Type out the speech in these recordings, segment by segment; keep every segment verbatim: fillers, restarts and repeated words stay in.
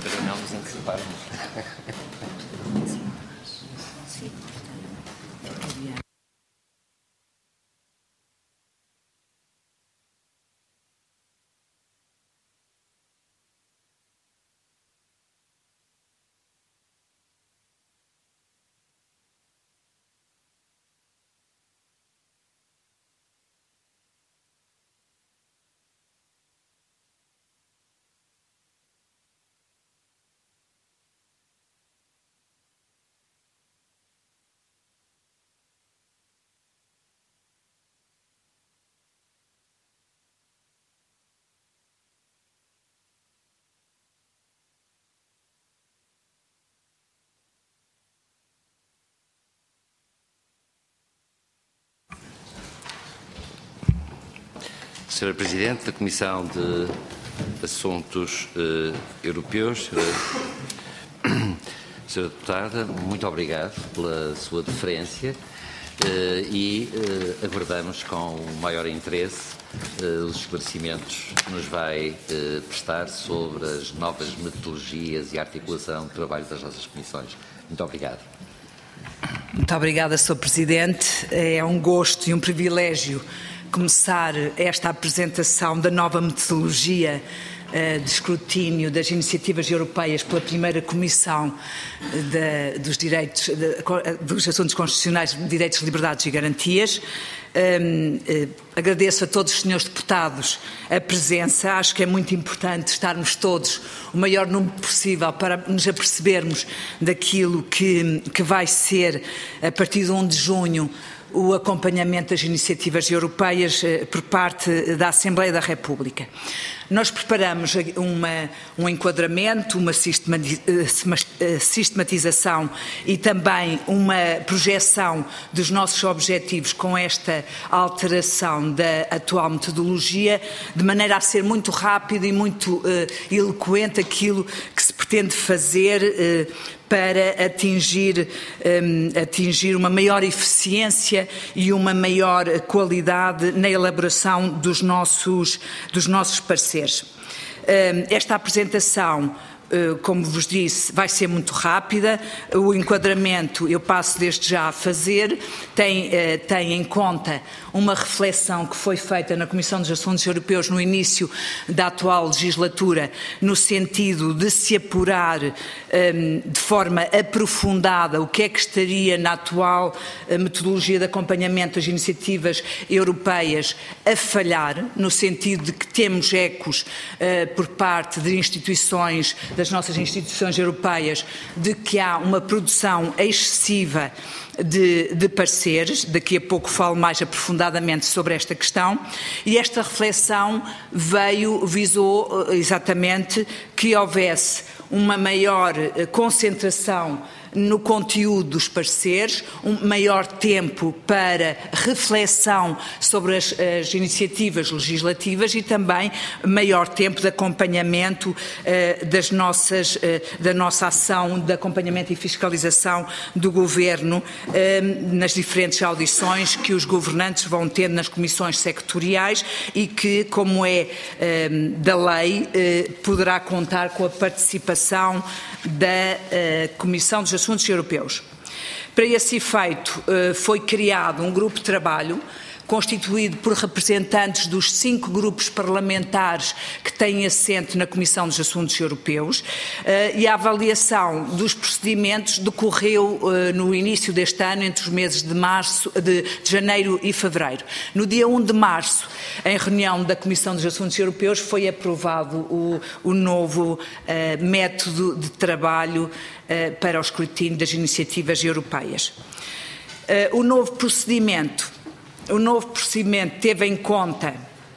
Pero não nos anteciparmos. Senhora Presidente da Comissão de Assuntos uh, Europeus, uh, Senhora Deputada, muito obrigado pela sua deferência uh, e uh, aguardamos com o maior interesse uh, os esclarecimentos que nos vai uh, prestar sobre as novas metodologias e a articulação do trabalho das nossas comissões. Muito obrigado. Muito obrigada, senhor Presidente. É um gosto e um privilégio começar esta apresentação da nova metodologia uh, de escrutínio das iniciativas europeias pela primeira Comissão de, dos, direitos, de, dos Assuntos Constitucionais, Direitos, Liberdades e Garantias. Um, uh, agradeço a todos os senhores deputados a presença. Acho que é muito importante estarmos todos o maior número possível para nos apercebermos daquilo que, que vai ser, a partir de um de junho, o acompanhamento das iniciativas europeias por parte da Assembleia da República. Nós preparamos uma, um enquadramento, uma sistematização e também uma projeção dos nossos objetivos com esta alteração da atual metodologia, de maneira a ser muito rápido e muito uh, eloquente aquilo que se pretende fazer uh, para atingir, um, atingir uma maior eficiência e uma maior qualidade na elaboração dos nossos, dos nossos pareceres. Um, esta apresentação, uh, como vos disse, vai ser muito rápida. O enquadramento eu passo desde já a fazer, tem, uh, tem em conta uma reflexão que foi feita na Comissão dos Assuntos Europeus no início da atual legislatura, no sentido de se apurar um, de forma aprofundada o que é que estaria na atual uh, metodologia de acompanhamento das iniciativas europeias a falhar, no sentido de que temos ecos uh, por parte de instituições, das nossas instituições europeias, de que há uma produção excessiva De, de pareceres. Daqui a pouco falo mais aprofundadamente sobre esta questão, e esta reflexão veio, visou exatamente que houvesse uma maior concentração no conteúdo dos pareceres, um maior tempo para reflexão sobre as, as iniciativas legislativas e também maior tempo de acompanhamento uh, das nossas, uh, da nossa ação de acompanhamento e fiscalização do Governo uh, nas diferentes audições que os governantes vão ter nas comissões sectoriais e que, como é uh, da lei, uh, poderá contar com a participação da uh, Comissão dos Assuntos Europeus. Para esse efeito, foi criado um grupo de trabalho constituído por representantes dos cinco grupos parlamentares que têm assento na Comissão dos Assuntos Europeus, e a avaliação dos procedimentos decorreu no início deste ano, entre os meses de, março, de, de janeiro e fevereiro. No dia um de março, em reunião da Comissão dos Assuntos Europeus, foi aprovado o, o novo uh, método de trabalho uh, para o escrutínio das iniciativas europeias. Uh, o novo procedimento O novo procedimento teve em conta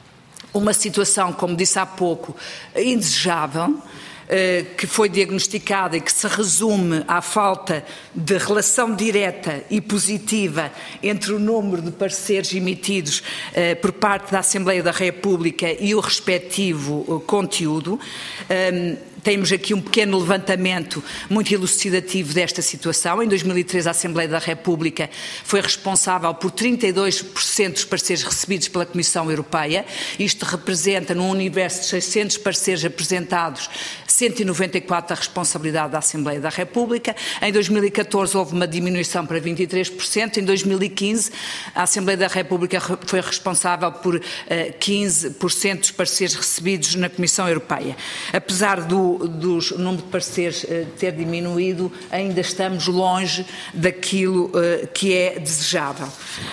uma situação, como disse há pouco, indesejável, que foi diagnosticada e que se resume à falta de relação direta e positiva entre o número de pareceres emitidos por parte da Assembleia da República e o respectivo conteúdo. temos aqui um pequeno levantamento muito elucidativo desta situação. Em dois mil e treze, a Assembleia da República foi responsável por trinta e dois por cento dos pareceres recebidos pela Comissão Europeia. Isto representa, num universo de seiscentos pareceres apresentados, cento e noventa e quatro a responsabilidade da Assembleia da República. Em dois mil e catorze houve uma diminuição para vinte e três por cento. Em dois mil e quinze, a Assembleia da República foi responsável por uh, quinze por cento dos pareceres recebidos na Comissão Europeia. Apesar do, do número de pareceres uh, ter diminuído, ainda estamos longe daquilo uh, que é desejável.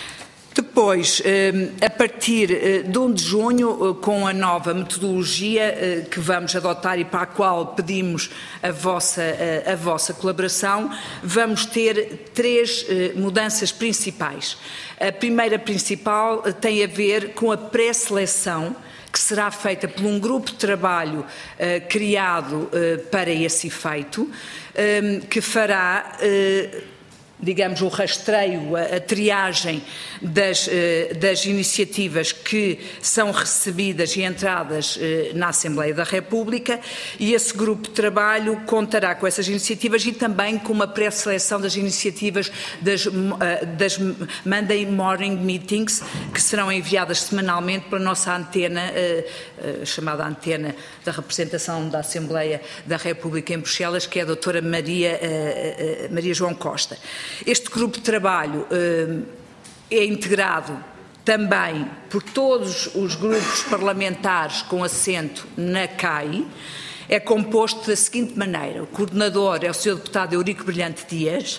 Depois, a partir de um de junho, com a nova metodologia que vamos adotar e para a qual pedimos a vossa, a vossa colaboração, vamos ter três mudanças principais. A primeira principal tem a ver com a pré-seleção, que será feita por um grupo de trabalho uh, criado uh, para esse efeito, um, que fará... Uh, digamos, o rastreio, a, a triagem das, eh, das iniciativas que são recebidas e entradas eh, na Assembleia da República, e esse grupo de trabalho contará com essas iniciativas e também com uma pré-seleção das iniciativas das, uh, das Monday Morning Meetings, que serão enviadas semanalmente para a nossa antena, uh, uh, chamada antena da representação da Assembleia da República em Bruxelas, que é a doutora Maria, uh, uh, Maria João Costa. Este grupo de trabalho uh, é integrado também por todos os grupos parlamentares com assento na C A I. É composto da seguinte maneira: o coordenador é o senhor deputado Eurico Brilhante Dias,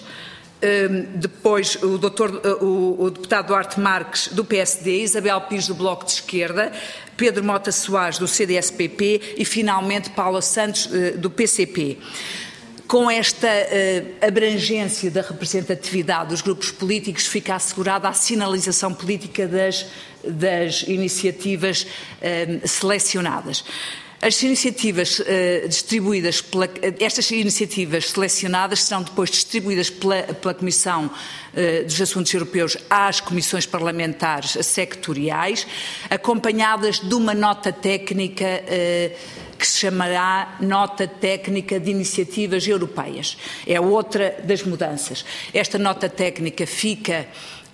uh, depois o, doutor, uh, o, o deputado Duarte Marques do P S D, Isabel Pires do Bloco de Esquerda, Pedro Mota Soares do C D S P P e finalmente Paula Santos uh, do P C P. Com esta uh, abrangência da representatividade dos grupos políticos, fica assegurada a sinalização política das, das iniciativas uh, selecionadas. As iniciativas uh, distribuídas, pela, estas iniciativas selecionadas serão depois distribuídas pela, pela Comissão uh, dos Assuntos Europeus às comissões parlamentares sectoriais, acompanhadas de uma nota técnica uh, que se chamará Nota Técnica de Iniciativas Europeias. É outra das mudanças. Esta nota técnica fica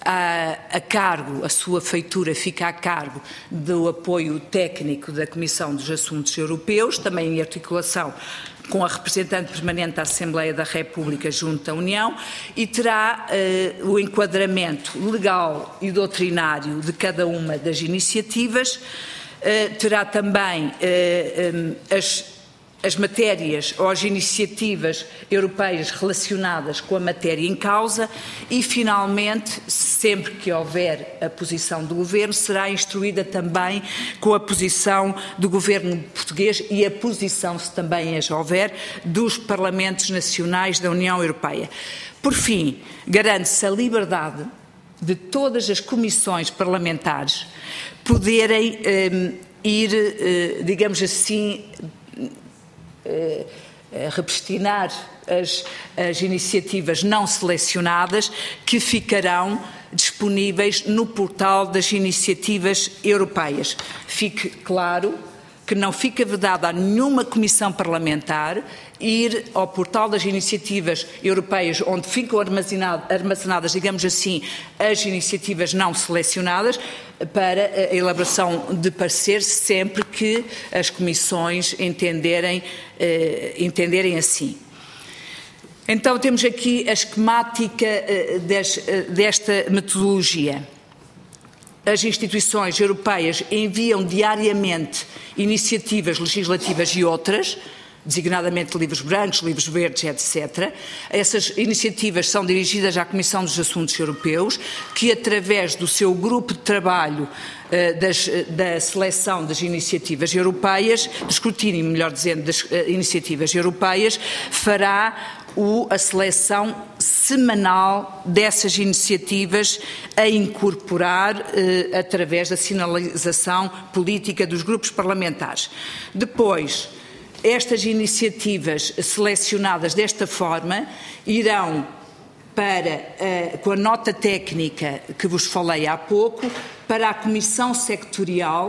a, a cargo, a sua feitura fica a cargo do apoio técnico da Comissão dos Assuntos Europeus, também em articulação com a representante permanente da Assembleia da República junto à União, e terá uh, o enquadramento legal e doutrinário de cada uma das iniciativas. Uh, terá também uh, um, as, as matérias ou as iniciativas europeias relacionadas com a matéria em causa e, finalmente, sempre que houver a posição do Governo, será instruída também com a posição do Governo português e a posição, se também as houver, dos Parlamentos Nacionais da União Europeia. Por fim, garante-se a liberdade de todas as comissões parlamentares poderem um, ir, uh, digamos assim, uh, repristinar as, as iniciativas não selecionadas que ficarão disponíveis no portal das iniciativas europeias. Fique claro que não fica vedada a nenhuma comissão parlamentar ir ao portal das iniciativas europeias, onde ficam armazenadas, digamos assim, as iniciativas não selecionadas, para a elaboração de parecer, sempre que as comissões entenderem, eh, entenderem assim. Então, temos aqui a esquemática eh, des, eh, desta metodologia. As instituições europeias enviam diariamente iniciativas legislativas e outras, designadamente livros brancos, livros verdes, etcétera. Essas iniciativas são dirigidas à Comissão dos Assuntos Europeus, que, através do seu grupo de trabalho uh, das, da seleção das iniciativas europeias, do escrutínio, melhor dizendo, das uh, iniciativas europeias, fará o, a seleção semanal dessas iniciativas a incorporar eh, através da sinalização política dos grupos parlamentares. Depois, estas iniciativas selecionadas desta forma irão para, eh, com a nota técnica que vos falei há pouco, para a Comissão Sectorial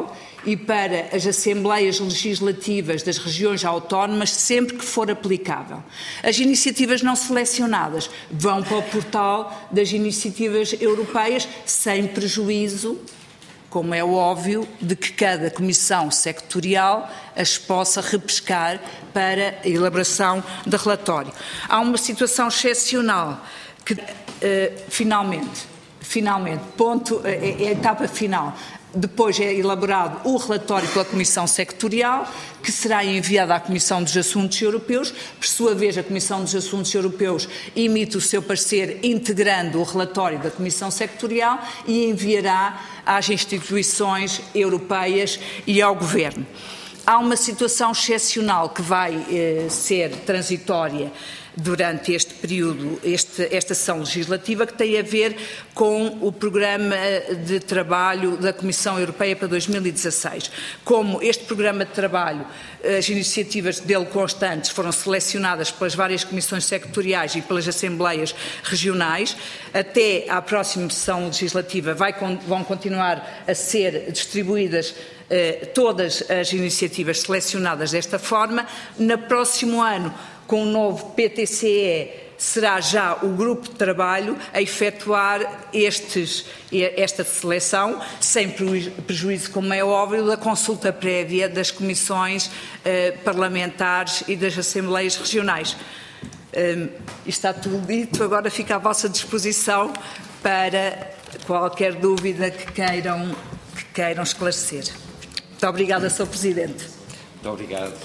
e para as Assembleias Legislativas das regiões autónomas sempre que for aplicável. As iniciativas não selecionadas vão para o portal das iniciativas europeias sem prejuízo, como é óbvio, de que cada comissão sectorial as possa repescar para a elaboração de relatório. Há uma situação excepcional que, uh, finalmente, finalmente, ponto, é, é a etapa final. Depois é elaborado o relatório pela Comissão Sectorial, que será enviado à Comissão dos Assuntos Europeus. Por sua vez, a Comissão dos Assuntos Europeus emite o seu parecer integrando o relatório da Comissão Sectorial e enviará às instituições europeias e ao Governo. Há uma situação excepcional que vai eh, ser transitória durante este período, este, esta sessão legislativa, que tem a ver com o programa de trabalho da Comissão Europeia para dois mil e dezasseis. Como este programa de trabalho, as iniciativas dele constantes foram selecionadas pelas várias comissões sectoriais e pelas assembleias regionais, até à próxima sessão legislativa vai, vão continuar a ser distribuídas eh, todas as iniciativas selecionadas desta forma. No próximo ano, com o novo P T C E, será já o grupo de trabalho a efetuar estes, esta seleção, sem prejuízo, como é óbvio, da consulta prévia das comissões eh, parlamentares e das assembleias regionais. Um, está tudo dito, agora fica à vossa disposição para qualquer dúvida que queiram, que queiram esclarecer. Muito obrigada, senhor Presidente. Muito obrigado.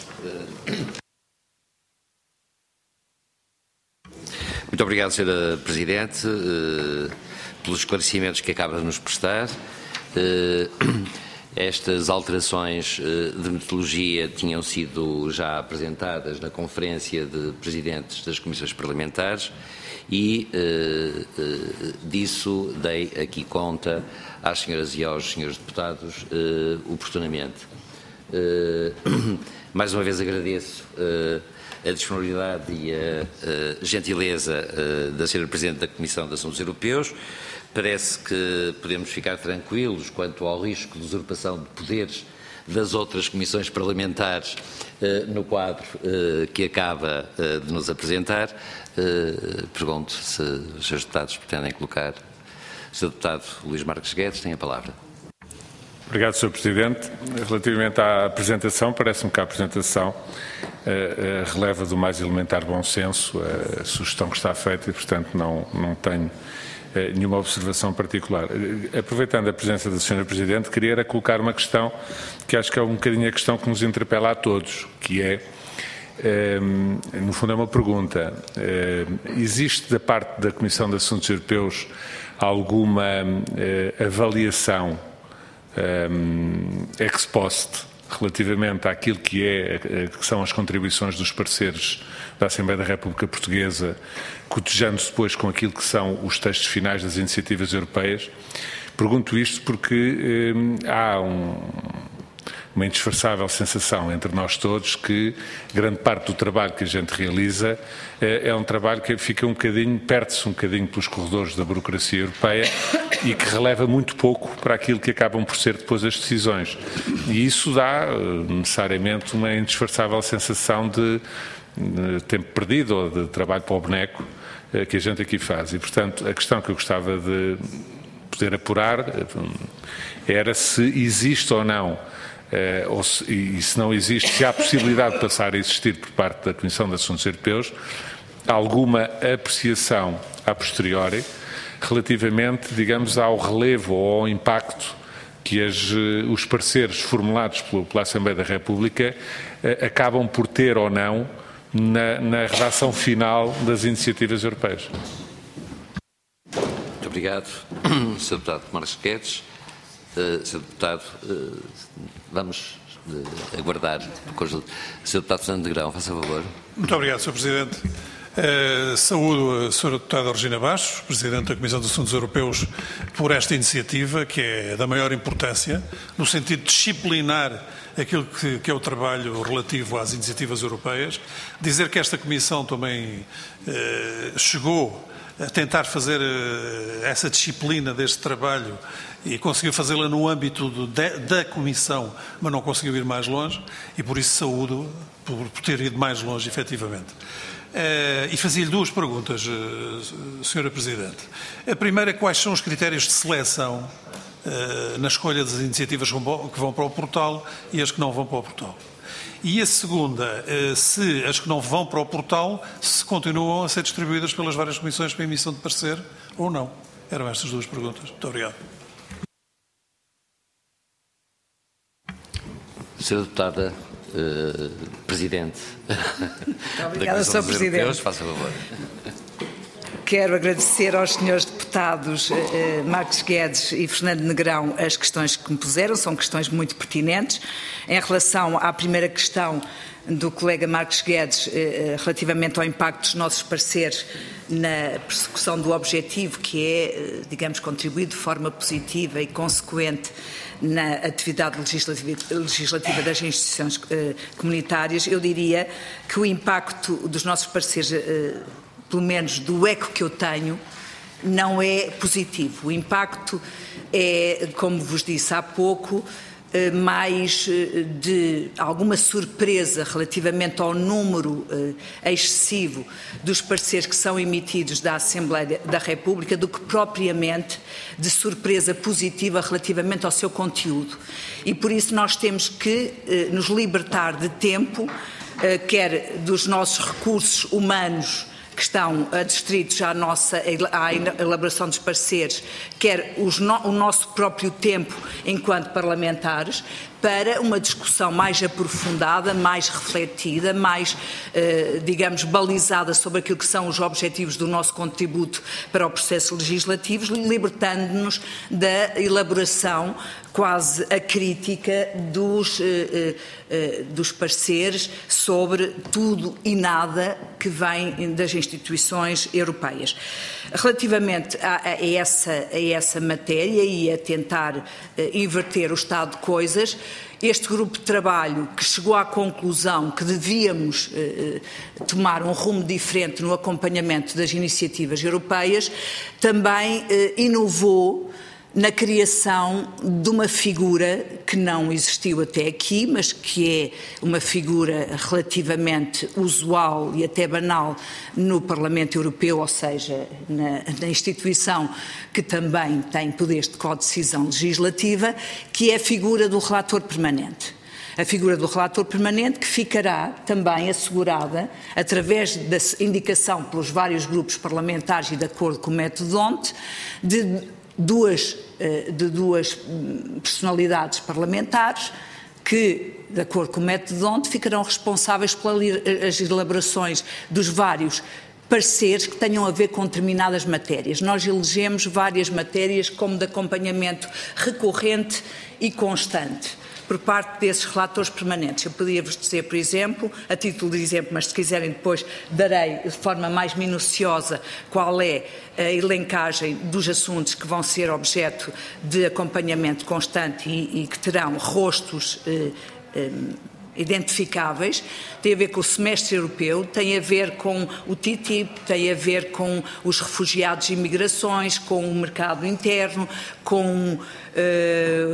Muito obrigado, senhora Presidente, eh, pelos esclarecimentos que acaba de nos prestar. Eh, estas alterações eh, de metodologia tinham sido já apresentadas na Conferência de Presidentes das Comissões Parlamentares e eh, eh, disso dei aqui conta às senhoras e aos senhores deputados eh, oportunamente. Eh, mais uma vez agradeço eh, a disponibilidade e a, a gentileza uh, da senhora Presidente da Comissão de Assuntos Europeus. Parece que podemos ficar tranquilos quanto ao risco de usurpação de poderes das outras comissões parlamentares uh, no quadro uh, que acaba uh, de nos apresentar. Uh, pergunto se os senhores deputados pretendem colocar. O senhor Deputado Luís Marques Guedes tem a palavra. Obrigado, senhor Presidente. Relativamente à apresentação, parece-me que a apresentação uh, uh, releva do mais elementar bom senso a sugestão que está feita e, portanto, não, não tenho uh, nenhuma observação particular. Uh, aproveitando a presença da senhora Presidente, queria era colocar uma questão que acho que é um bocadinho a questão que nos interpela a todos, que é, uh, no fundo é uma pergunta, uh, existe da parte da Comissão de Assuntos Europeus alguma uh, avaliação Um, ex post relativamente àquilo que, é, que são as contribuições dos parceiros da Assembleia da República Portuguesa, cotejando-se depois com aquilo que são os textos finais das iniciativas europeias. Pergunto isto porque um, há um, uma indisfarçável sensação entre nós todos que grande parte do trabalho que a gente realiza é, é um trabalho que fica um bocadinho, perde-se um bocadinho pelos corredores da burocracia europeia e que releva muito pouco para aquilo que acabam por ser depois as decisões. E isso dá necessariamente uma indisfarçável sensação de, de tempo perdido ou de trabalho para o boneco que a gente aqui faz. E, portanto, a questão que eu gostava de poder apurar era se existe ou não, Uh, ou se, e se não existe, se há possibilidade de passar a existir por parte da Comissão de Assuntos Europeus alguma apreciação a posteriori relativamente, digamos, ao relevo ou ao impacto que as, uh, os pareceres formulados pelo, pela Assembleia da República uh, acabam por ter ou não na, na redação final das iniciativas europeias. Muito obrigado, senhor Deputado Marques Guedes. Uh, senhor Deputado, uh, vamos uh, aguardar o conjunto. senhor Deputado Fernando Negrão, faça favor. Muito obrigado, senhor Presidente. Uh, saúdo a senhora Deputada Regina Bastos, Presidente da Comissão de Assuntos Europeus, por esta iniciativa, que é da maior importância, no sentido de disciplinar aquilo que, que é o trabalho relativo às iniciativas europeias. Dizer que esta Comissão também uh, chegou a tentar fazer uh, essa disciplina deste trabalho e conseguiu fazê-la no âmbito do, de, da Comissão, mas não conseguiu ir mais longe, e por isso saúdo por, por ter ido mais longe, efetivamente. Uh, e fazia-lhe duas perguntas, uh, senhora Presidente. A primeira, quais são os critérios de seleção uh, na escolha das iniciativas que vão para o portal e as que não vão para o portal? E a segunda, uh, se as que não vão para o portal, se continuam a ser distribuídas pelas várias comissões para emissão de parecer ou não? Eram estas duas perguntas. Muito obrigado. senhora Deputada Uh, Presidente Obrigada, senhor Presidente. Europeus, faça favor. Quero agradecer aos senhores deputados uh, Marcos Guedes e Fernando Negrão as questões que me puseram, são questões muito pertinentes. Em relação à primeira questão do colega Marcos Guedes, uh, relativamente ao impacto dos nossos parceiros na persecução do objetivo, que é, uh, digamos, contribuir de forma positiva e consequente na atividade legislativa, legislativa das instituições uh, comunitárias, eu diria que o impacto dos nossos parceiros, uh, pelo menos do eco que eu tenho, não é positivo. O impacto é, como vos disse há pouco, uh, mais uh, de alguma surpresa relativamente ao número uh, excessivo dos pareceres que são emitidos da Assembleia da República do que propriamente de surpresa positiva relativamente ao seu conteúdo. E por isso nós temos que eh, nos libertar de tempo, eh, quer dos nossos recursos humanos que estão adstritos à nossa à elaboração dos pareceres, quer os no, o nosso próprio tempo enquanto parlamentares, para uma discussão mais aprofundada, mais refletida, mais, eh, digamos, balizada sobre aquilo que são os objetivos do nosso contributo para o processo legislativo, libertando-nos da elaboração quase acrítica dos, eh, eh, dos pareceres sobre tudo e nada que vem das instituições europeias. Relativamente a, a, essa, a essa matéria e a tentar eh, inverter o estado de coisas, este grupo de trabalho que chegou à conclusão que devíamos eh, tomar um rumo diferente no acompanhamento das iniciativas europeias, também eh, inovou na criação de uma figura que não existiu até aqui, mas que é uma figura relativamente usual e até banal no Parlamento Europeu, ou seja, na, na instituição que também tem poderes de codecisão legislativa, que é a figura do relator permanente. A figura do relator permanente que ficará também assegurada, através da indicação pelos vários grupos parlamentares e de acordo com o método D O N T, de Duas, de duas personalidades parlamentares que, de acordo com o método D O N T, ficarão responsáveis pelas elaborações dos vários pareceres que tenham a ver com determinadas matérias. Nós elegemos várias matérias como de acompanhamento recorrente e constante por parte desses relatores permanentes. Eu podia-vos dizer, por exemplo, a título de exemplo, mas se quiserem depois darei de forma mais minuciosa qual é a elencagem dos assuntos que vão ser objeto de acompanhamento constante e, e que terão rostos eh, eh, identificáveis. Tem a ver com o semestre europeu, tem a ver com o T T I P, tem a ver com os refugiados e imigrações, com o mercado interno, com... Uh,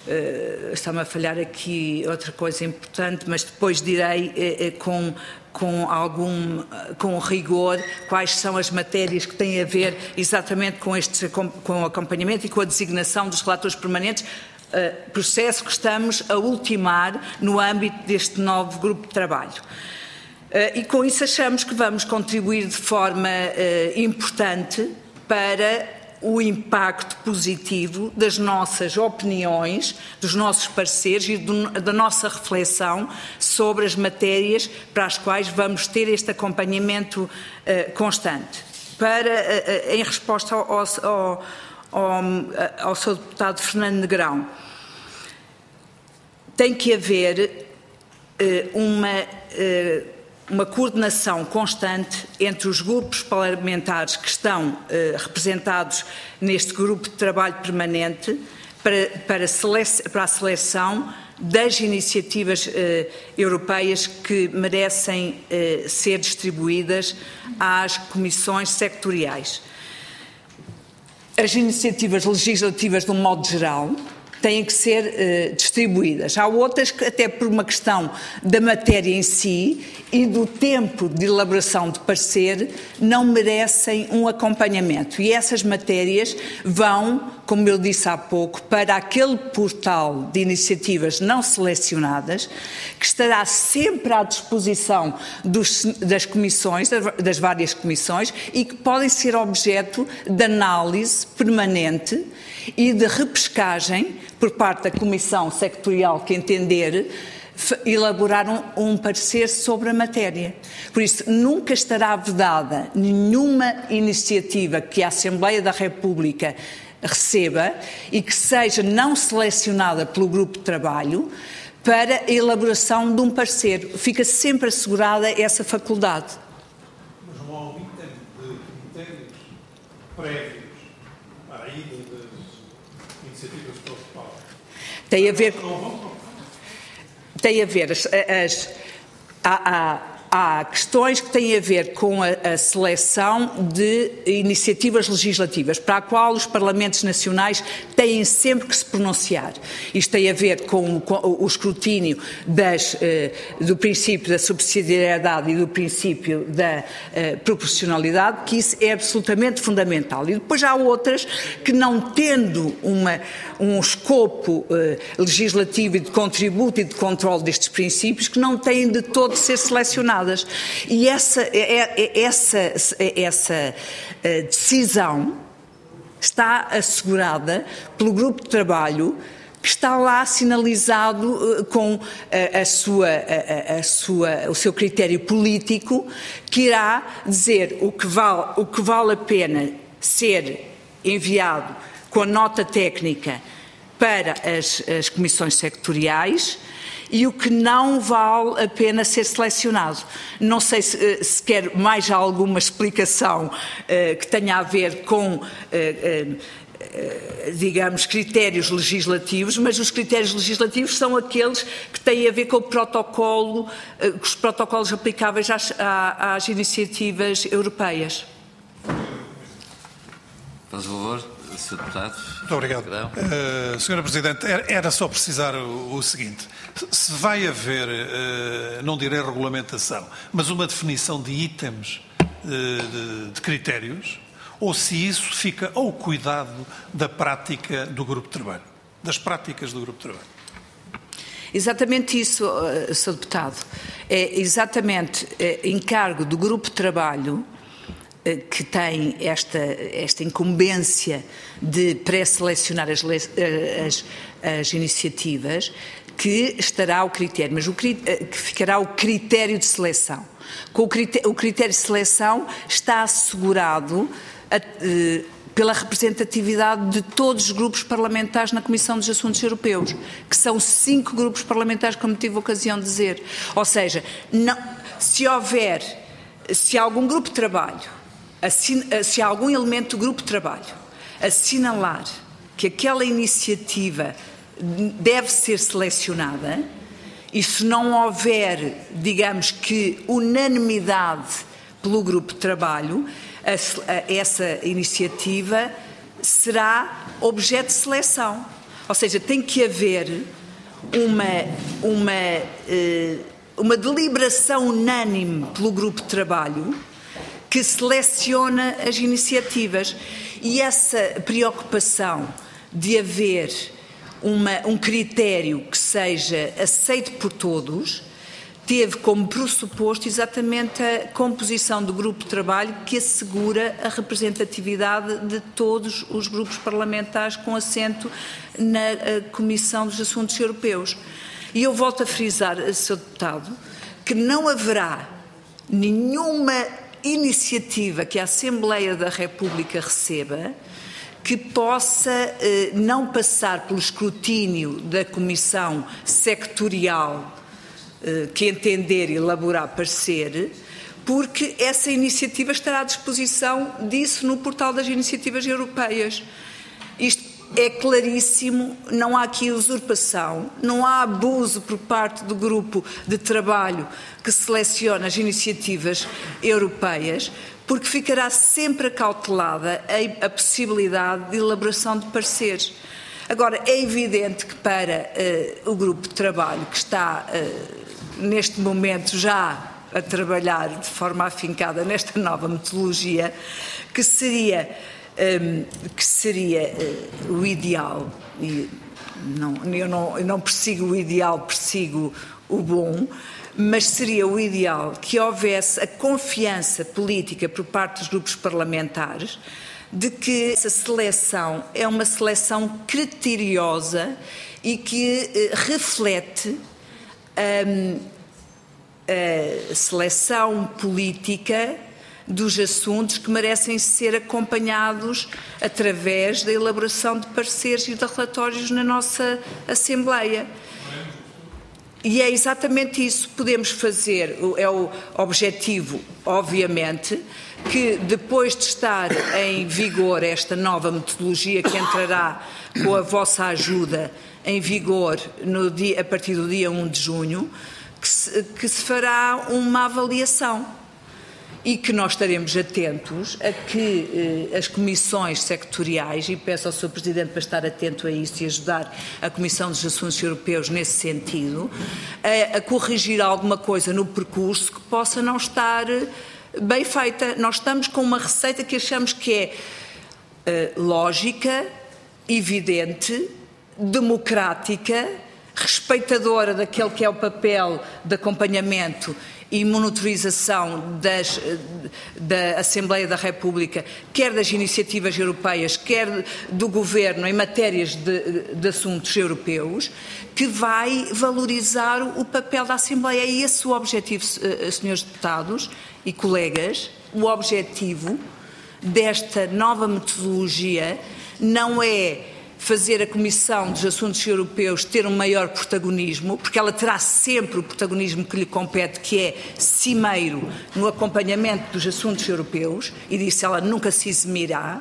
uh, está-me a falhar aqui outra coisa importante, mas depois direi uh, uh, com... com algum com rigor quais são as matérias que têm a ver exatamente com, este, com, com o acompanhamento e com a designação dos relatores permanentes, uh, processo que estamos a ultimar no âmbito deste novo grupo de trabalho. Uh, e com isso achamos que vamos contribuir de forma uh, importante para o impacto positivo das nossas opiniões, dos nossos pareceres e do, da nossa reflexão sobre as matérias para as quais vamos ter este acompanhamento uh, constante. Para, uh, uh, em resposta ao, ao, ao, ao seu deputado Fernando Negrão, tem que haver uh, uma... Uh, uma coordenação constante entre os grupos parlamentares que estão eh, representados neste grupo de trabalho permanente para, para, sele para a seleção das iniciativas eh, europeias que merecem eh, ser distribuídas às comissões sectoriais. As iniciativas legislativas, de um modo geral, têm que ser eh, distribuídas. Há outras que, até por uma questão da matéria em si e do tempo de elaboração de parecer, não merecem um acompanhamento. E essas matérias vão, como eu disse há pouco, para aquele portal de iniciativas não selecionadas, que estará sempre à disposição dos, das comissões, das várias comissões, e que podem ser objeto de análise permanente e de repescagem por parte da Comissão Sectorial que entender elaborar um, um parecer sobre a matéria. Por isso, nunca estará vedada nenhuma iniciativa que a Assembleia da República receba e que seja não selecionada pelo grupo de trabalho para a elaboração de um parecer. Fica sempre assegurada essa faculdade. Mas não há algum tempo de critérios prévios para a ida das iniciativas para o Paulo? Tem a ver... Tem a ver, as, as, há, há, há questões que têm a ver com a, a seleção de iniciativas legislativas, para a qual os Parlamentos Nacionais têm sempre que se pronunciar. Isto tem a ver com, com o escrutínio das, eh, do princípio da subsidiariedade e do princípio da eh, proporcionalidade, que isso é absolutamente fundamental. E depois há outras que, não tendo uma, um escopo eh, legislativo e de contributo e de controle destes princípios, que não têm de todo de ser selecionadas. E essa, essa, essa decisão está assegurada pelo grupo de trabalho que está lá sinalizado com a, a sua, a, a sua, o seu critério político, que irá dizer o que vale, o que vale a pena ser enviado com a nota técnica para as, as comissões sectoriais e o que não vale a pena ser selecionado. Não sei se, se quer mais alguma explicação uh, que tenha a ver com, uh, uh, uh, digamos, critérios legislativos, mas os critérios legislativos são aqueles que têm a ver com o protocolo, uh, com os protocolos aplicáveis às, às iniciativas europeias. Faz favor, senhor Deputado. Muito obrigado. Uh, senhora Presidente, era só precisar o, o seguinte. Se vai haver, uh, não direi regulamentação, mas uma definição de itens uh, de, de critérios, ou se isso fica ao cuidado da prática do grupo de trabalho, das práticas do grupo de trabalho. Exatamente isso, uh, senhor Deputado. É exatamente uh, encargo do grupo de trabalho que tem esta, esta incumbência de pré-selecionar as, as, as iniciativas, que estará o critério, mas o, que ficará o critério de seleção. Com o critério, o critério de seleção está assegurado a, eh, pela representatividade de todos os grupos parlamentares na Comissão dos Assuntos Europeus, que são cinco grupos parlamentares, como tive a ocasião de dizer. Ou seja, não, se houver, se algum grupo de trabalho, se algum elemento do grupo de trabalho assinalar que aquela iniciativa deve ser selecionada, e se não houver, digamos que, unanimidade pelo grupo de trabalho, essa iniciativa será objeto de seleção. Ou seja, tem que haver uma, uma, uma deliberação unânime pelo grupo de trabalho que seleciona as iniciativas. E essa preocupação de haver uma, um critério que seja aceito por todos teve como pressuposto exatamente a composição do grupo de trabalho que assegura a representatividade de todos os grupos parlamentares com assento na Comissão dos Assuntos Europeus. E eu volto a frisar, senhor Deputado, que não haverá nenhuma iniciativa que a Assembleia da República receba que possa eh, não passar pelo escrutínio da Comissão Sectorial que entender e elaborar parecer, porque essa iniciativa estará à disposição disso no portal das iniciativas europeias. Isto é claríssimo, não há aqui usurpação, não há abuso por parte do grupo de trabalho que seleciona as iniciativas europeias, porque ficará sempre acautelada a, a possibilidade de elaboração de pareceres. Agora, é evidente que para uh, o grupo de trabalho que está uh, neste momento já a trabalhar de forma afincada nesta nova metodologia, que seria, um, que seria uh, o ideal, e não, eu, não, eu não persigo o ideal, persigo o bom, mas seria o ideal que houvesse a confiança política por parte dos grupos parlamentares de que essa seleção é uma seleção criteriosa e que uh, reflete um, a seleção política dos assuntos que merecem ser acompanhados através da elaboração de pareceres e de relatórios na nossa Assembleia. E é exatamente isso que podemos fazer, é o objetivo, obviamente, que depois de estar em vigor esta nova metodologia que entrará com a vossa ajuda em vigor no dia, a partir do dia primeiro de junho, Que se, que se fará uma avaliação e que nós estaremos atentos a que eh, as comissões sectoriais, e peço ao senhor Presidente para estar atento a isso e ajudar a Comissão dos Assuntos Europeus nesse sentido, a, a corrigir alguma coisa no percurso que possa não estar bem feita. Nós estamos com uma receita que achamos que é eh, lógica, evidente, democrática, respeitadora daquele que é o papel de acompanhamento e monitorização das, da Assembleia da República, quer das iniciativas europeias, quer do Governo em matérias de, de assuntos europeus, que vai valorizar o papel da Assembleia. É esse o objetivo, senhores deputados e colegas, o objetivo desta nova metodologia não é fazer a Comissão dos Assuntos Europeus ter um maior protagonismo, porque ela terá sempre o protagonismo que lhe compete, que é cimeiro no acompanhamento dos assuntos europeus, e disso ela nunca se eximirá,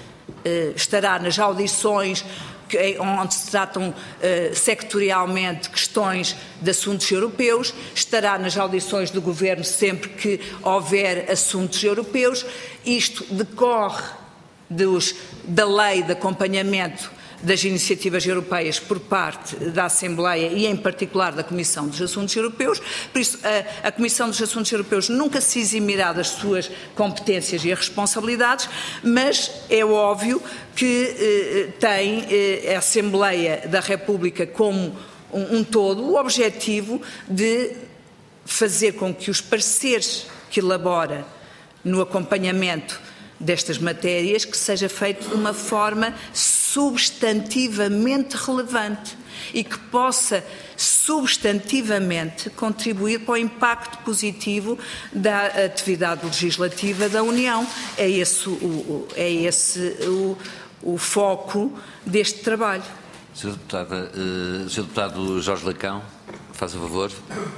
estará nas audições onde se tratam sectorialmente questões de assuntos europeus, estará nas audições do Governo sempre que houver assuntos europeus. Isto decorre dos, da lei de acompanhamento das iniciativas europeias por parte da Assembleia e, em particular, da Comissão dos Assuntos Europeus. Por isso, a, a Comissão dos Assuntos Europeus nunca se eximirá das suas competências e responsabilidades, mas é óbvio que eh, tem eh, a Assembleia da República como um, um todo o objetivo de fazer com que os pareceres que elabora no acompanhamento destas matérias, que seja feito de uma forma substantivamente relevante e que possa substantivamente contribuir para o impacto positivo da atividade legislativa da União. É esse o, é esse o, o foco deste trabalho. senhor Deputada, uh, senhor Deputado Jorge Lacão, faz o favor.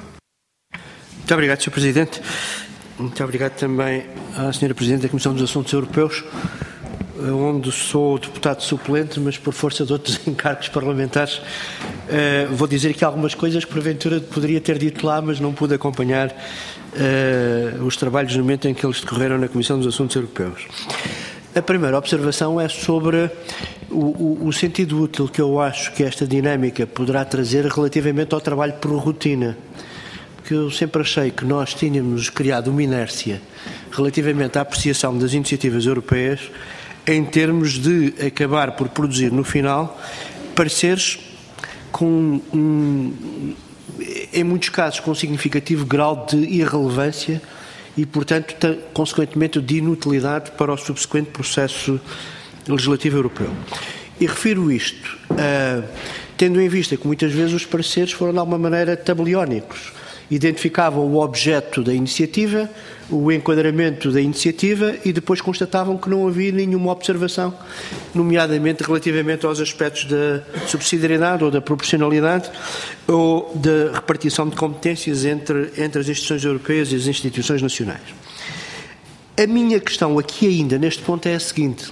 Muito obrigado, senhor Presidente. Muito obrigado também à senhora Presidente da Comissão dos Assuntos Europeus, onde sou deputado suplente, mas por força de outros encargos parlamentares, uh, vou dizer aqui algumas coisas que porventura poderia ter dito lá, mas não pude acompanhar uh, os trabalhos no momento em que eles decorreram na Comissão dos Assuntos Europeus. A primeira observação é sobre o, o, o sentido útil que eu acho que esta dinâmica poderá trazer relativamente ao trabalho por rotina. Que eu sempre achei que nós tínhamos criado uma inércia relativamente à apreciação das iniciativas europeias em termos de acabar por produzir no final pareceres com, um, em muitos casos, com um significativo grau de irrelevância e, portanto, consequentemente de inutilidade para o subsequente processo legislativo europeu. E refiro isto uh, tendo em vista que muitas vezes os pareceres foram de alguma maneira tabeliónicos Identificavam o objeto da iniciativa, o enquadramento da iniciativa e depois constatavam que não havia nenhuma observação, nomeadamente relativamente aos aspectos da subsidiariedade ou da proporcionalidade ou da repartição de competências entre, entre as instituições europeias e as instituições nacionais. A minha questão aqui ainda, neste ponto, é a seguinte.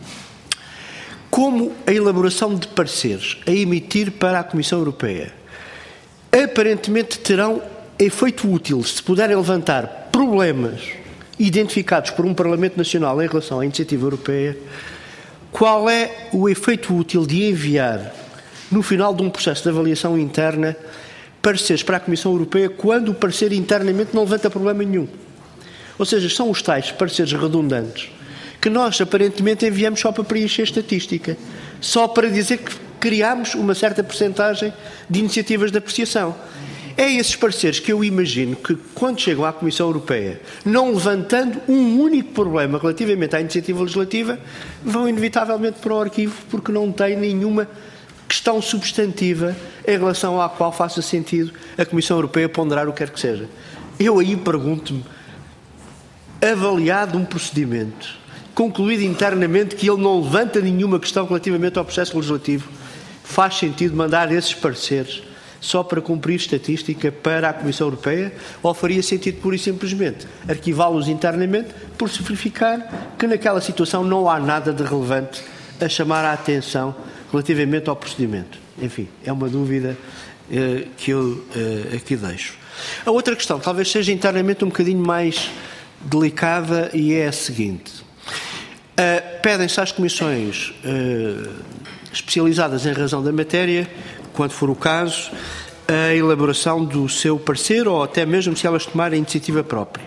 Como a elaboração de pareceres a emitir para a Comissão Europeia aparentemente terão efeito útil se puderem levantar problemas identificados por um Parlamento Nacional em relação à iniciativa europeia, qual é o efeito útil de enviar, no final de um processo de avaliação interna, pareceres para a Comissão Europeia quando o parecer internamente não levanta problema nenhum? Ou seja, são os tais pareceres redundantes que nós aparentemente enviamos só para preencher estatística, só para dizer que criámos uma certa percentagem de iniciativas de apreciação. É esses pareceres que eu imagino que, quando chegam à Comissão Europeia, não levantando um único problema relativamente à iniciativa legislativa, vão inevitavelmente para o arquivo porque não têm nenhuma questão substantiva em relação à qual faça sentido a Comissão Europeia ponderar o que quer que seja. Eu aí pergunto-me, avaliado um procedimento, concluído internamente que ele não levanta nenhuma questão relativamente ao processo legislativo, faz sentido mandar esses pareceres só para cumprir estatística para a Comissão Europeia, ou faria sentido pura e simplesmente arquivá-los internamente por se verificar que naquela situação não há nada de relevante a chamar a atenção relativamente ao procedimento? Enfim, é uma dúvida eh, que eu eh, aqui deixo. A outra questão, talvez seja internamente um bocadinho mais delicada, e é a seguinte. Uh, pedem-se às comissões uh, especializadas em razão da matéria, quando for o caso, a elaboração do seu parecer ou até mesmo se elas tomarem iniciativa própria.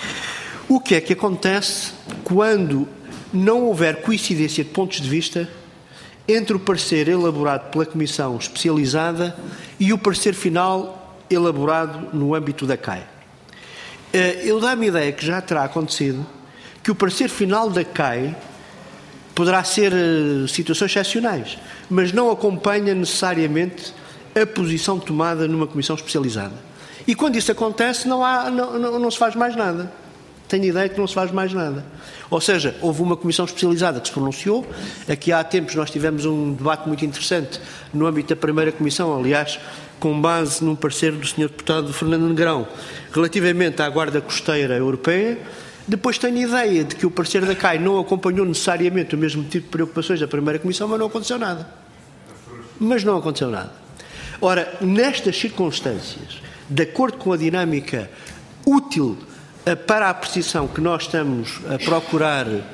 O que é que acontece quando não houver coincidência de pontos de vista entre o parecer elaborado pela comissão especializada e o parecer final elaborado no âmbito da C A I? Uh, eu dá-me a ideia que já terá acontecido que o parecer final da C A I poderá ser uh, situações excepcionais, mas não acompanha necessariamente a posição tomada numa comissão especializada. E quando isso acontece, não, há, não, não, não se faz mais nada. Tenho a ideia que não se faz mais nada. Ou seja, houve uma comissão especializada que se pronunciou. Aqui há tempos nós tivemos um debate muito interessante no âmbito da primeira comissão, aliás, com base num parecer do senhor deputado Fernando Negrão, relativamente à Guarda Costeira Europeia. Depois tenho a ideia de que o parecer da C A I não acompanhou necessariamente o mesmo tipo de preocupações da primeira comissão, mas não aconteceu nada. Mas não aconteceu nada. Ora, nestas circunstâncias, de acordo com a dinâmica útil uh, para a apreciação que nós estamos a procurar uh,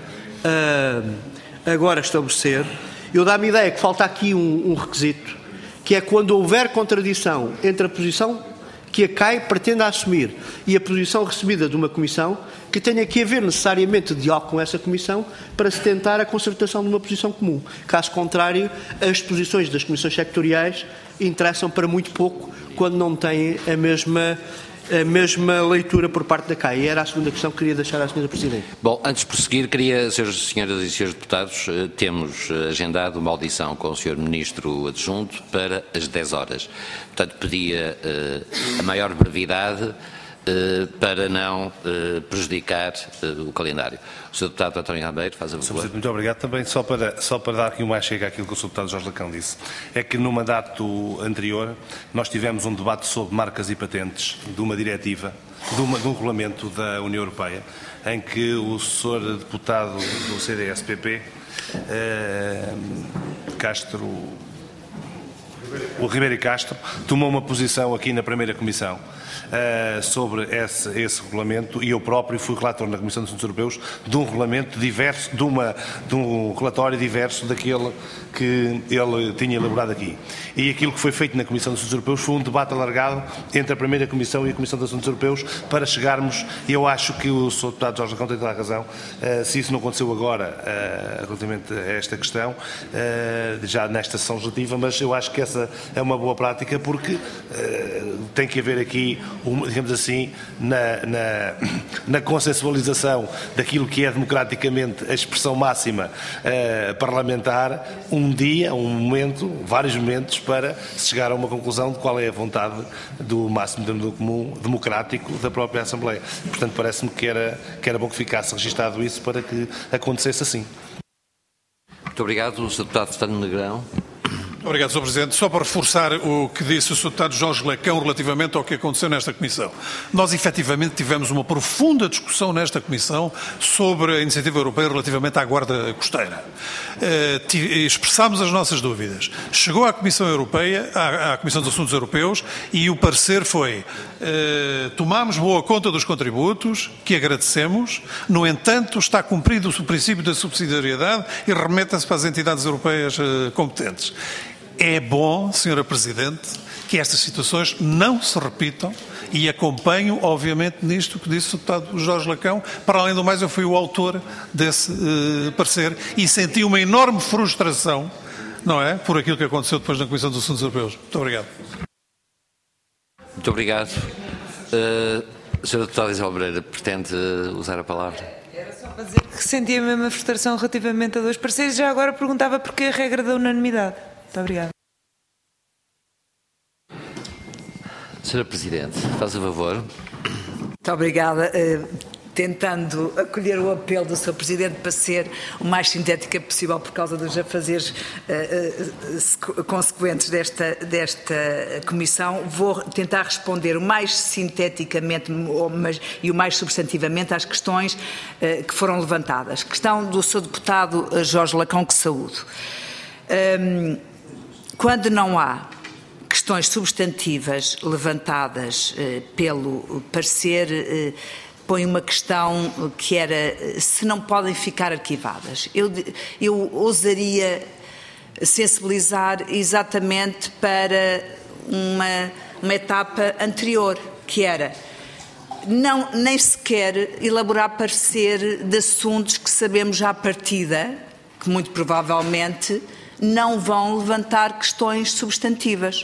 agora estabelecer, eu dá-me a ideia que falta aqui um, um requisito, que é quando houver contradição entre a posição que a C A I pretende assumir e a posição recebida de uma comissão, que tenha que haver necessariamente diálogo com essa comissão para se tentar a concertação de uma posição comum. Caso contrário, as posições das comissões sectoriais interessam para muito pouco quando não têm a mesma, a mesma leitura por parte da C A I. Era a segunda questão que queria deixar à senhora Presidente. Bom, antes de prosseguir, queria, senhoras e senhores deputados, temos agendado uma audição com o senhor Ministro Adjunto para as dez horas. Portanto, pedia uh, a maior brevidade uh, para não uh, prejudicar uh, o calendário. O senhor Deputado António Ribeiro, faz a favor. Muito obrigado. Também, só para, só para dar aqui uma chega àquilo que o senhor Deputado Jorge Lacão disse, é que no mandato anterior nós tivemos um debate sobre marcas e patentes de uma diretiva, de, uma, de um regulamento da União Europeia, em que o senhor Deputado do C D S P P, eh, Castro... o Ribeiro e Castro, tomou uma posição aqui na primeira comissão uh, sobre esse, esse regulamento, e eu próprio fui relator na Comissão dos Assuntos Europeus de um regulamento diverso, de, uma, de um relatório diverso daquele que ele tinha elaborado aqui. E aquilo que foi feito na Comissão dos Assuntos Europeus foi um debate alargado entre a primeira comissão e a Comissão dos Assuntos Europeus para chegarmos, e eu acho que o senhor Deputado Jorge Lacão tem toda a razão, uh, se isso não aconteceu agora uh, relativamente a esta questão, uh, já nesta sessão legislativa, mas eu acho que essa essa é uma boa prática, porque uh, tem que haver aqui, um, digamos assim, na, na, na consensualização daquilo que é democraticamente a expressão máxima uh, parlamentar, um dia, um momento, vários momentos, para se chegar a uma conclusão de qual é a vontade do máximo denominador comum democrático da própria Assembleia. Portanto, parece-me que era, que era bom que ficasse registado isso para que acontecesse assim. Muito obrigado, o senhor Deputado Fernando Negrão. Obrigado, senhor Presidente. Só para reforçar o que disse o senhor Deputado Jorge Lacão relativamente ao que aconteceu nesta Comissão. Nós, efetivamente, tivemos uma profunda discussão nesta Comissão sobre a iniciativa europeia relativamente à Guarda Costeira. Uh, expressámos as nossas dúvidas. Chegou à Comissão Europeia, à, à Comissão dos Assuntos Europeus, e o parecer foi: uh, tomámos boa conta dos contributos, que agradecemos, no entanto, está cumprido o princípio da subsidiariedade e remeta-se para as entidades europeias uh, competentes. É bom, senhora Presidente, que estas situações não se repitam, e acompanho, obviamente, nisto que disse o deputado Jorge Lacão. Para além do mais, eu fui o autor desse uh, parecer e senti uma enorme frustração, não é, por aquilo que aconteceu depois na Comissão dos Assuntos Europeus. Muito obrigado. Muito obrigado. Uh, senhora Deputada Isabel Pereira, pretende usar a palavra? Era só para dizer que sentia a mesma frustração relativamente a dois pareceres. Já agora perguntava porquê a regra da unanimidade. Muito obrigada. senhora Presidente, faz o favor. Muito obrigada. Uh, tentando acolher o apelo do senhor Presidente para ser o mais sintética possível por causa dos afazeres uh, uh, consequentes desta, desta Comissão, vou tentar responder o mais sinteticamente mas, e o mais substantivamente às questões uh, que foram levantadas. Questão do senhor Deputado Jorge Lacão, que saúdo. Um, quando não há questões substantivas levantadas eh, pelo parecer, eh, põe uma questão que era se não podem ficar arquivadas. Eu, eu ousaria sensibilizar exatamente para uma, uma etapa anterior, que era não, nem sequer elaborar parecer de assuntos que sabemos já à partida, que muito provavelmente não vão levantar questões substantivas.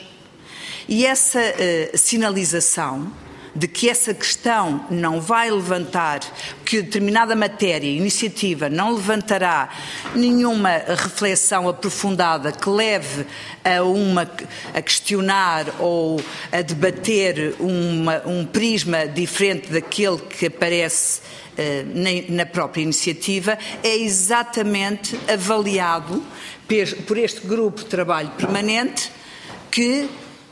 E essa uh, sinalização de que essa questão não vai levantar, que determinada matéria, iniciativa, não levantará nenhuma reflexão aprofundada que leve a, uma, a questionar ou a debater uma, um prisma diferente daquele que aparece uh, na, na própria iniciativa, é exatamente avaliado por este grupo de trabalho permanente que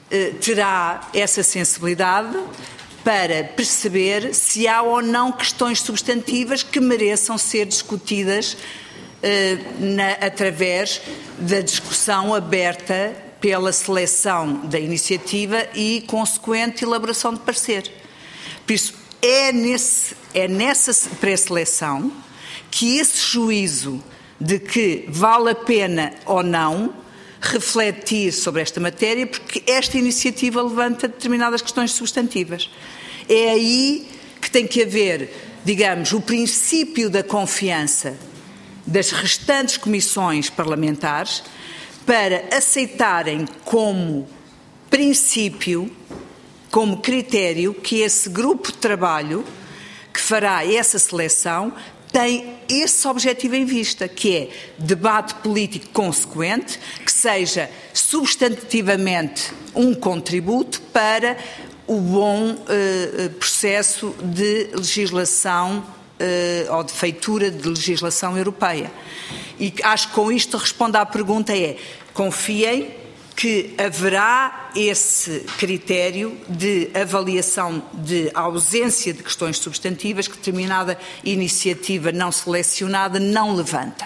terá essa sensibilidade para perceber se há ou não questões substantivas que mereçam ser discutidas eh, na, através da discussão aberta pela seleção da iniciativa e consequente elaboração de parecer. Por isso, é, nesse, é nessa pré-seleção que esse juízo de que vale a pena ou não refletir sobre esta matéria, porque esta iniciativa levanta determinadas questões substantivas. É aí que tem que haver, digamos, o princípio da confiança das restantes comissões parlamentares para aceitarem como princípio, como critério, que esse grupo de trabalho que fará essa seleção tem esse objetivo em vista, que é debate político consequente, que seja substantivamente um contributo para o bom eh, processo de legislação eh, ou de feitura de legislação europeia. E acho que com isto respondo à pergunta é, confiem que haverá esse critério de avaliação de ausência de questões substantivas que determinada iniciativa não selecionada não levanta.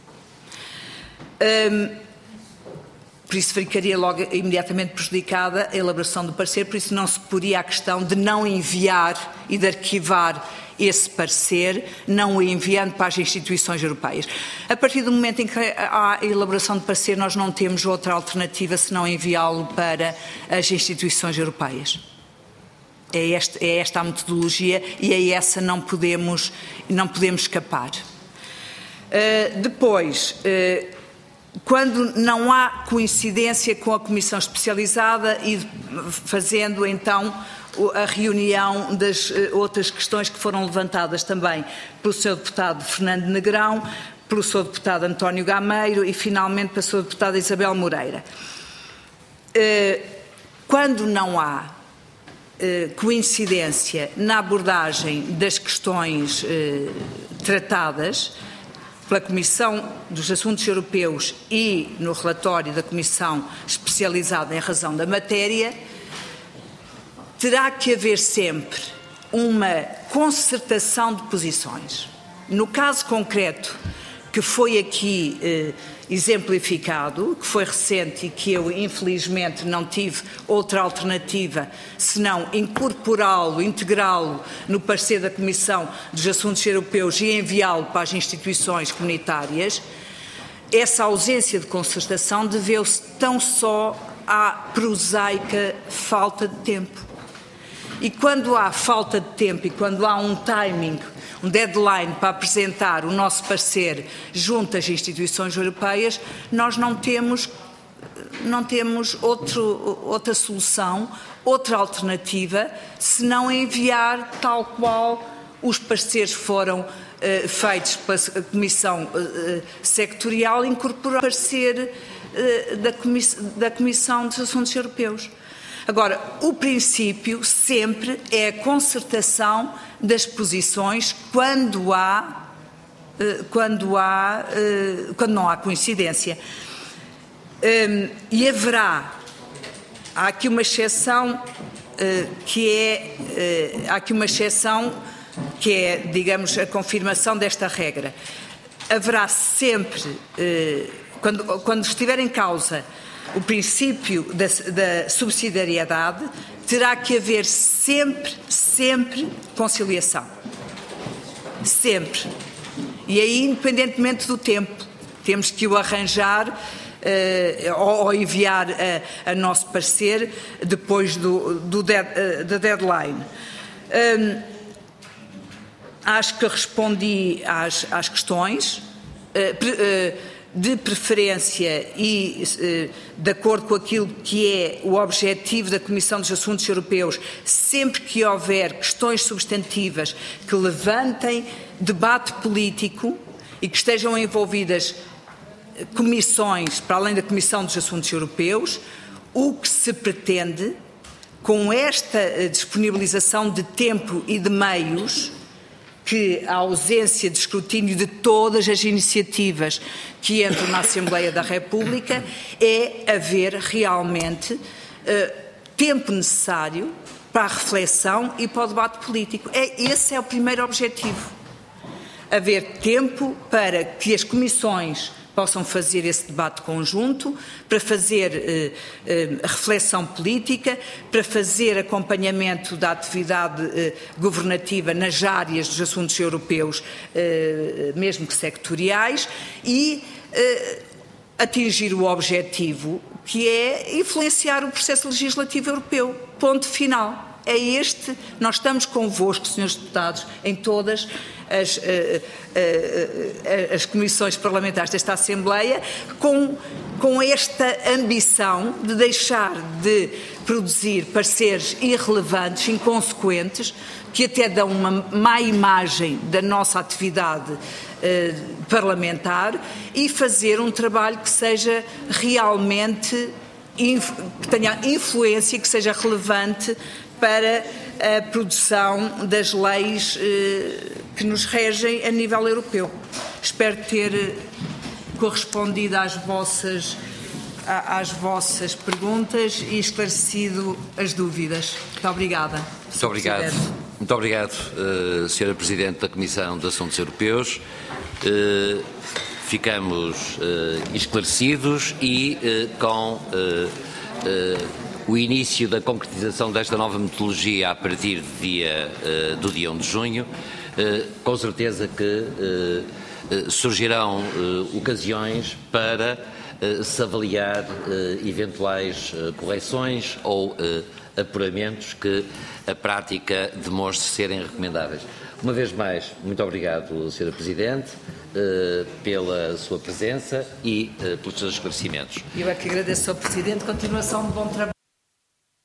Hum, por isso ficaria logo imediatamente prejudicada a elaboração do parecer, por isso não se poria a questão de não enviar e de arquivar esse parecer, não o enviando para as instituições europeias. A partir do momento em que há a elaboração de parecer, nós não temos outra alternativa senão enviá-lo para as instituições europeias. É, este, é esta a metodologia e a essa não podemos, não podemos escapar. Uh, depois, uh, quando não há coincidência com a Comissão Especializada e fazendo então a reunião das outras questões que foram levantadas também pelo senhor deputado Fernando Negrão, pelo senhor deputado António Gameiro e finalmente pela senhora deputada Isabel Moreira. Quando não há coincidência na abordagem das questões tratadas pela Comissão dos Assuntos Europeus e no relatório da Comissão Especializada em razão da matéria, terá que haver sempre uma concertação de posições. No caso concreto que foi aqui eh, exemplificado, que foi recente e que eu infelizmente não tive outra alternativa senão incorporá-lo, integrá-lo no parecer da Comissão dos Assuntos Europeus e enviá-lo para as instituições comunitárias, essa ausência de concertação deveu-se tão só à prosaica falta de tempo. E quando há falta de tempo e quando há um timing, um deadline para apresentar o nosso parecer junto às instituições europeias, nós não temos, não temos outro, outra solução, outra alternativa, senão enviar tal qual os pareceres foram uh, feitos pela Comissão uh, Sectorial, incorporar o parecer uh, da, comiss da Comissão dos Assuntos Europeus. Agora, o princípio sempre é a concertação das posições quando há, quando há, quando não há coincidência. E haverá, há aqui uma exceção que é, há aqui uma exceção que é, digamos, a confirmação desta regra. Haverá sempre, quando, quando estiver em causa o princípio da, da subsidiariedade, terá que haver sempre, sempre conciliação. Sempre. E aí, independentemente do tempo, temos que o arranjar uh, ou, ou enviar a, a nosso parecer depois do, do dead, uh, da deadline. Um, acho que respondi às, às questões. Uh, pre, uh, de preferência e eh, de acordo com aquilo que é o objetivo da Comissão dos Assuntos Europeus, sempre que houver questões substantivas que levantem debate político e que estejam envolvidas comissões, para além da Comissão dos Assuntos Europeus, o que se pretende, com esta disponibilização de tempo e de meios, que a ausência de escrutínio de todas as iniciativas que entram na Assembleia da República é haver realmente uh, tempo necessário para a reflexão e para o debate político. É, esse é o primeiro objetivo. Haver tempo para que as comissões possam fazer esse debate conjunto, para fazer eh, eh, reflexão política, para fazer acompanhamento da atividade eh, governativa nas áreas dos assuntos europeus, eh, mesmo que sectoriais, e eh, atingir o objetivo que é influenciar o processo legislativo europeu. Ponto final. É este, nós estamos convosco, senhores deputados, em todas as, uh, uh, uh, as comissões parlamentares desta Assembleia, com, com esta ambição de deixar de produzir pareceres irrelevantes, inconsequentes, que até dão uma má imagem da nossa atividade uh, parlamentar, e fazer um trabalho que seja realmente, que tenha influência, que seja relevante para a produção das leis eh, que nos regem a nível europeu. Espero ter correspondido às vossas, às vossas perguntas e esclarecido as dúvidas. Muito obrigada. Muito obrigado. Muito obrigado, uh, senhora Presidente da Comissão de Assuntos Europeus. Uh, ficamos uh, esclarecidos e uh, com uh, uh, o início da concretização desta nova metodologia a partir do dia, uh, do dia um de junho, uh, com certeza que uh, uh, surgirão uh, ocasiões para uh, se avaliar uh, eventuais uh, correções ou uh, apuramentos que a prática demonstre serem recomendáveis. Uma vez mais, muito obrigado, senhora Presidente, pela sua presença e pelos seus esclarecimentos. Eu é que agradeço ao Presidente. Continuação de bom trabalho.